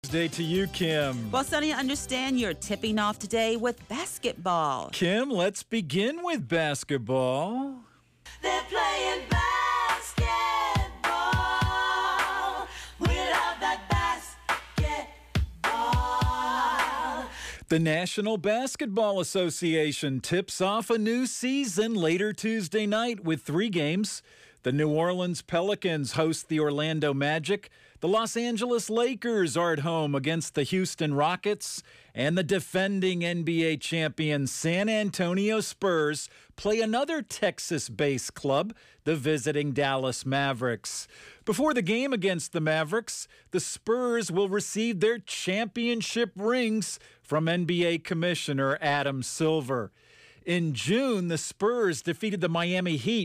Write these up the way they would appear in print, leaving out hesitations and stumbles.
Day to you, Kim. Well, Sonny, I understand you're tipping off today with basketball. Kim, let's begin with basketball. They're playing basketball without that basketball. The National Basketball Association tips off a new season later Tuesday night with 3 games. The New Orleans Pelicans host the Orlando Magic. The Los Angeles Lakers are at home against the Houston Rockets. And the defending NBA champion San Antonio Spurs play another Texas-based club, the visiting Dallas Mavericks. Before the game against the Mavericks, the Spurs will receive their championship rings from NBA Commissioner Adam Silver. In June, the Spurs defeated the Miami Heat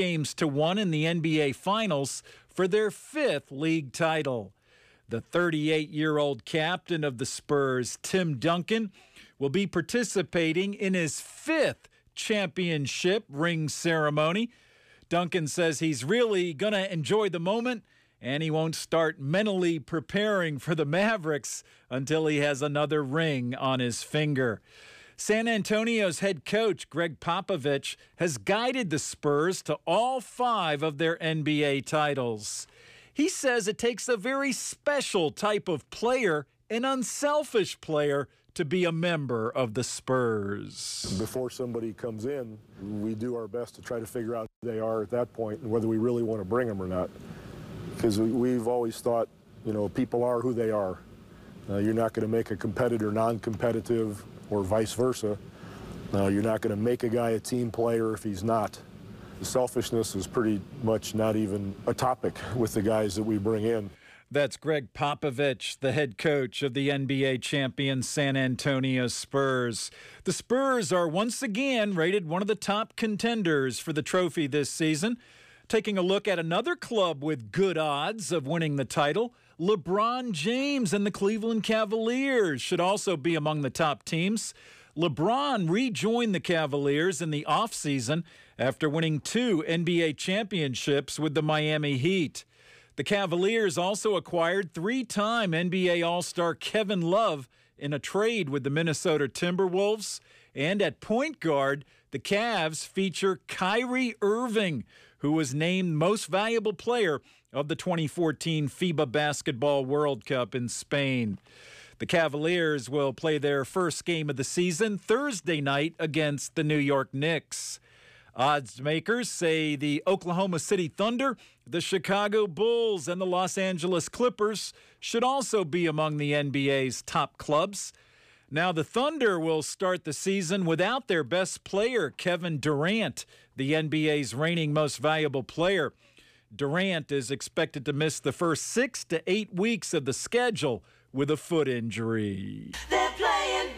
4-1 in the NBA Finals for their 5th league title. The 38-year-old captain of the Spurs, Tim Duncan, will be participating in his 5th championship ring ceremony. Duncan says he's really going to enjoy the moment, and he won't start mentally preparing for the Mavericks until he has another ring on his finger. San Antonio's head coach, Greg Popovich, has guided the Spurs to all 5 of their NBA titles. He says it takes a very special type of player, an unselfish player, to be a member of the Spurs. Before somebody comes in, we do our best to try to figure out who they are at that point and whether we really want to bring them or not. Because we've always thought, people are who they are. You're not going to make a competitor non-competitive or vice versa. You're not going to make a guy a team player if he's not. The selfishness is pretty much not even a topic with the guys that we bring in. That's Greg Popovich, the head coach of the NBA champion San Antonio Spurs. The Spurs are once again rated one of the top contenders for the trophy this season. Taking a look at another club with good odds of winning the title, LeBron James and the Cleveland Cavaliers should also be among the top teams. LeBron rejoined the Cavaliers in the offseason after winning 2 NBA championships with the Miami Heat. The Cavaliers also acquired 3-time NBA All-Star Kevin Love in a trade with the Minnesota Timberwolves. And at point guard, the Cavs feature Kyrie Irving, who was named Most Valuable Player of the 2014 FIBA Basketball World Cup in Spain. The Cavaliers will play their first game of the season Thursday night against the New York Knicks. Odds makers say the Oklahoma City Thunder, the Chicago Bulls, and the Los Angeles Clippers should also be among the NBA's top clubs. Now, the Thunder will start the season without their best player, Kevin Durant, the NBA's reigning most valuable player. Durant is expected to miss the first 6 to 8 weeks of the schedule with a foot injury. They're playing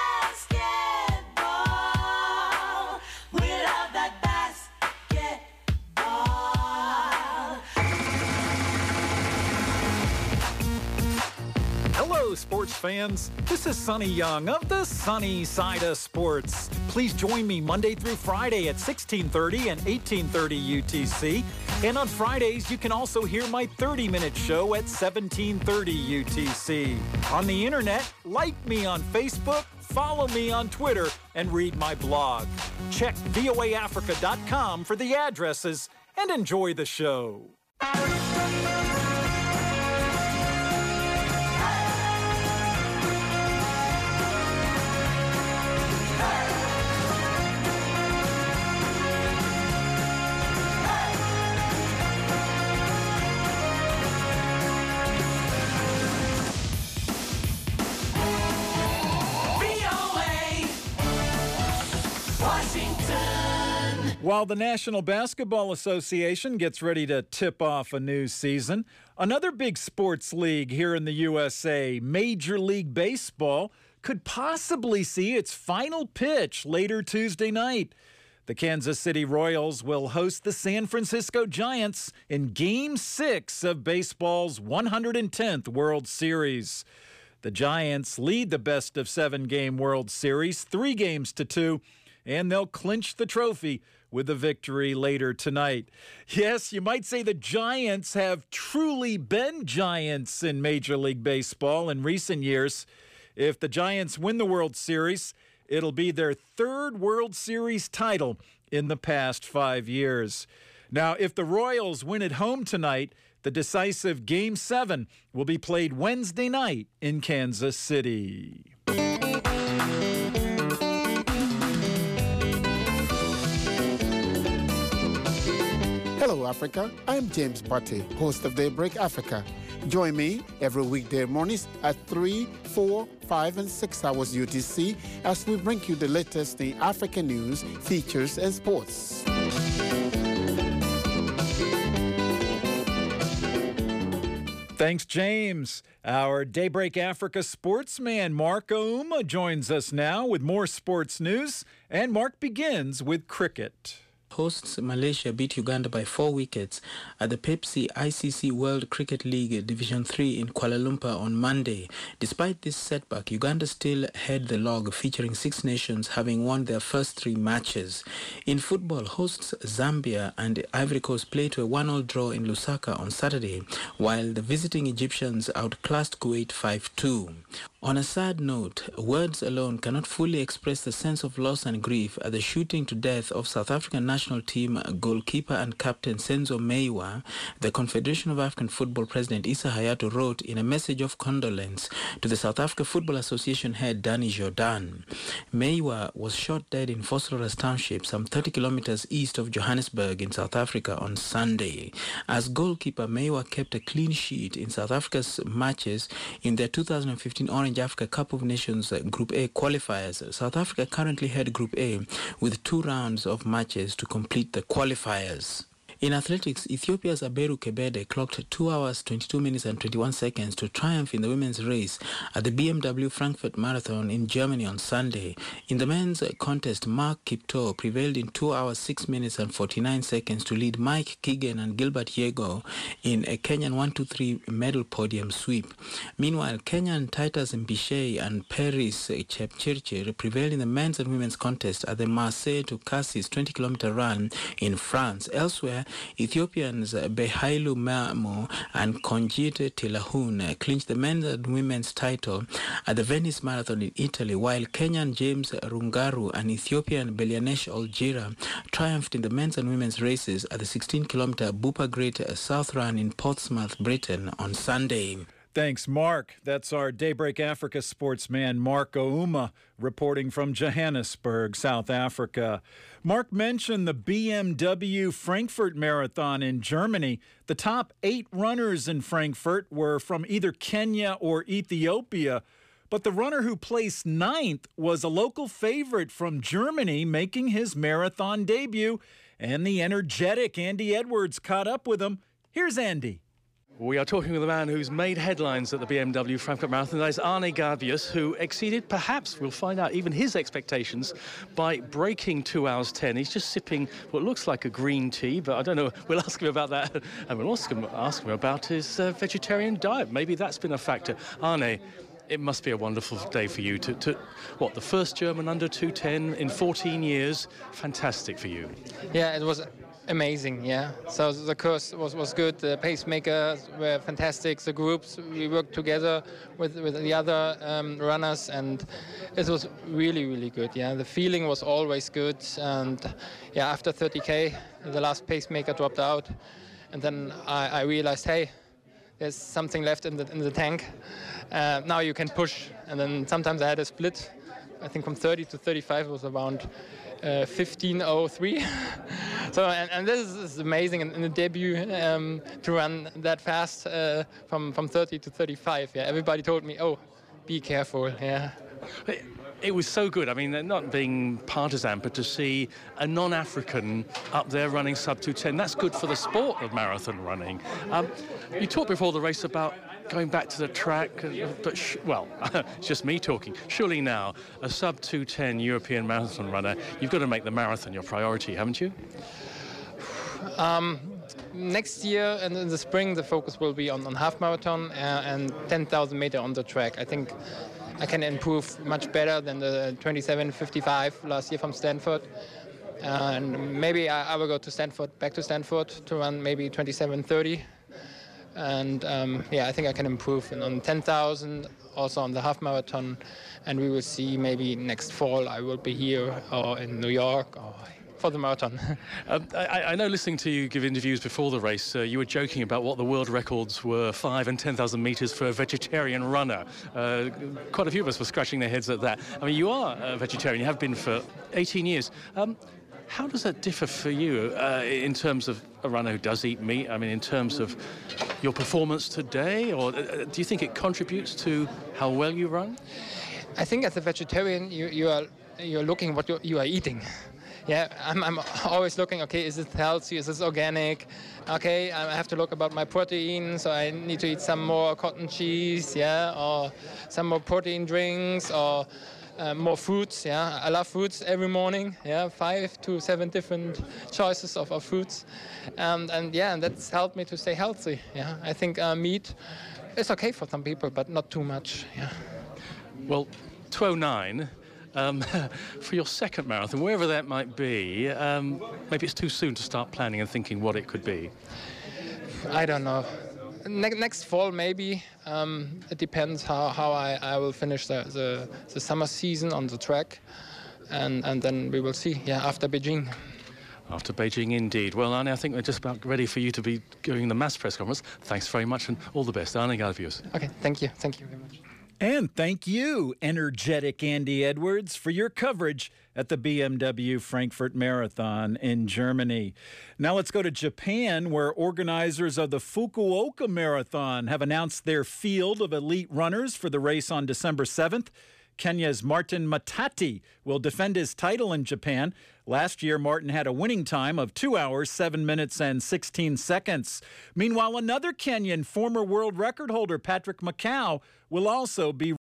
basketball without that basketball. Hello, sports fans. This is Sonny Young of the Sunny Side of Sports. Please join me Monday through Friday at 1630 and 1830 UTC. And on Fridays, you can also hear my 30-minute show at 1730 UTC. On the internet, like me on Facebook, follow me on Twitter, and read my blog. Check voaafrica.com for the addresses and enjoy the show. While the National Basketball Association gets ready to tip off a new season, another big sports league here in the USA, Major League Baseball, could possibly see its final pitch later Tuesday night. The Kansas City Royals will host the San Francisco Giants in Game 6 of baseball's 110th World Series. The Giants lead the best-of-7 game World Series 3-2 and they'll clinch the trophy with a victory later tonight. Yes, you might say the Giants have truly been giants in Major League Baseball in recent years. If the Giants win the World Series, it'll be their third World Series title in the past 5 years. Now, if the Royals win at home tonight, the decisive Game 7 will be played Wednesday night in Kansas City. Hello, Africa. I'm James Butte, host of Daybreak Africa. Join me every weekday mornings at 3, 4, 5, and 6 hours UTC as we bring you the latest in African news, features, and sports. Thanks, James. Our Daybreak Africa sportsman, Mark Ouma, joins us now with more sports news. And Mark begins with cricket. Hosts Malaysia beat Uganda by 4 wickets at the Pepsi ICC World Cricket League Division 3 in Kuala Lumpur on Monday. Despite this setback, Uganda still head the log, featuring 6 nations having won their first 3 matches. In football, hosts Zambia and Ivory Coast played to a 1-1 draw in Lusaka on Saturday, while the visiting Egyptians outclassed Kuwait 5-2. On a sad note, words alone cannot fully express the sense of loss and grief at the shooting to death of South African national team goalkeeper and captain Senzo Meyiwa. The Confederation of African Football President Issa Hayatou wrote in a message of condolence to the South Africa Football Association head Danny Jordan. Meyiwa was shot dead in Vosloorus Township, some 30 kilometers east of Johannesburg in South Africa on Sunday. As goalkeeper, Meyiwa kept a clean sheet in South Africa's matches in their 2015 Orange Africa Cup of Nations Group A qualifiers. South Africa currently head Group A with 2 rounds of matches to complete the qualifiers. In athletics, Ethiopia's Aberu Kebede clocked 2 hours, 22 minutes and 21 seconds to triumph in the women's race at the BMW Frankfurt Marathon in Germany on Sunday. In the men's contest, Mark Kipto prevailed in 2 hours, 6 minutes and 49 seconds to lead Mike Keegan and Gilbert Yego in a Kenyan 1-2-3 medal podium sweep. Meanwhile, Kenyan Titus Mbishei and Paris Chepchirchir prevailed in the men's and women's contest at the Marseille to Cassis 20-kilometer run in France. Elsewhere, Ethiopians Behailu Mamo and Konjit Tilahun clinched the men's and women's title at the Venice Marathon in Italy, while Kenyan James Rungaru and Ethiopian Belianesh Oljira triumphed in the men's and women's races at the 16-kilometer Bupa Great South Run in Portsmouth, Britain on Sunday. Thanks, Mark. That's our Daybreak Africa sportsman, Mark Ouma, reporting from Johannesburg, South Africa. Mark mentioned the BMW Frankfurt Marathon in Germany. The top 8 runners in Frankfurt were from either Kenya or Ethiopia, but the runner who placed 9th was a local favorite from Germany, making his marathon debut, and the energetic Andy Edwards caught up with him. Here's Andy. We are talking with a man who's made headlines at the BMW Frankfurt Marathon. That is Arne Gavius, who exceeded, perhaps, we'll find out, even his expectations by breaking 2 hours 10. He's just sipping what looks like a green tea, but I don't know. We'll ask him about that. And we'll also ask him about his vegetarian diet. Maybe that's been a factor. Arne, it must be a wonderful day for you to the first German under 210 in 14 years. Fantastic for you. Yeah, it was amazing, yeah. So the course was good. The pacemakers were fantastic. The groups, we worked together with the other runners, and it was really, really good, yeah. The feeling was always good, and yeah, after 30K, the last pacemaker dropped out, and then I realized, hey, there's something left in the tank. Now you can push, and then sometimes I had a split. I think from 30 to 35 was around 15:03. So and this is amazing in the debut to run that fast from 30 to 35. Yeah, everybody told me, oh, be careful. Yeah. It was so good. I mean, not being partisan, but to see a non-African up there running sub 210, that's good for the sport of marathon running. You talked before the race about going back to the track, but it's just me talking. Surely now, a sub 210 European marathon runner, you've got to make the marathon your priority, haven't you? next year and in the spring, the focus will be on half marathon and 10,000 meter on the track. I think I can improve much better than the 27:55 last year from Stanford. And maybe I will go to Stanford, back to Stanford to run maybe 27:30. And I think I can improve on 10,000, also on the half marathon. And we will see maybe next fall I will be here or in New York or for the marathon. I know listening to you give interviews before the race, you were joking about what the world records were 5 and 10,000 metres for a vegetarian runner. Quite a few of us were scratching their heads at that. I mean, you are a vegetarian, you have been for 18 years. How does that differ for you in terms of a runner who does eat meat? I mean, in terms of your performance today, or do you think it contributes to how well you run? I think as a vegetarian, you're looking what you are eating. Yeah, I'm always looking, okay, is it healthy, is this organic? Okay, I have to look about my protein, so I need to eat some more cotton cheese, yeah, or some more protein drinks, or more fruits, yeah. I love fruits every morning, yeah, 5 to 7 different choices of fruits. And that's helped me to stay healthy, yeah. I think meat is okay for some people, but not too much, yeah. Well, 2:09. For your second marathon, wherever that might be, maybe it's too soon to start planning and thinking what it could be. I don't know. Next fall, maybe. It depends how I will finish the summer season on the track. And then we will see, yeah, after Beijing. After Beijing, indeed. Well, Arne, I think we're just about ready for you to be doing the mass press conference. Thanks very much and all the best. Arne Garbius. Okay, thank you. Thank you very much. And thank you, energetic Andy Edwards, for your coverage at the BMW Frankfurt Marathon in Germany. Now let's go to Japan, where organizers of the Fukuoka Marathon have announced their field of elite runners for the race on December 7th. Kenya's Martin Matati will defend his title in Japan. Last year, Martin had a winning time of 2 hours, 7 minutes, and 16 seconds. Meanwhile, another Kenyan, former world record holder Patrick Macau, will also be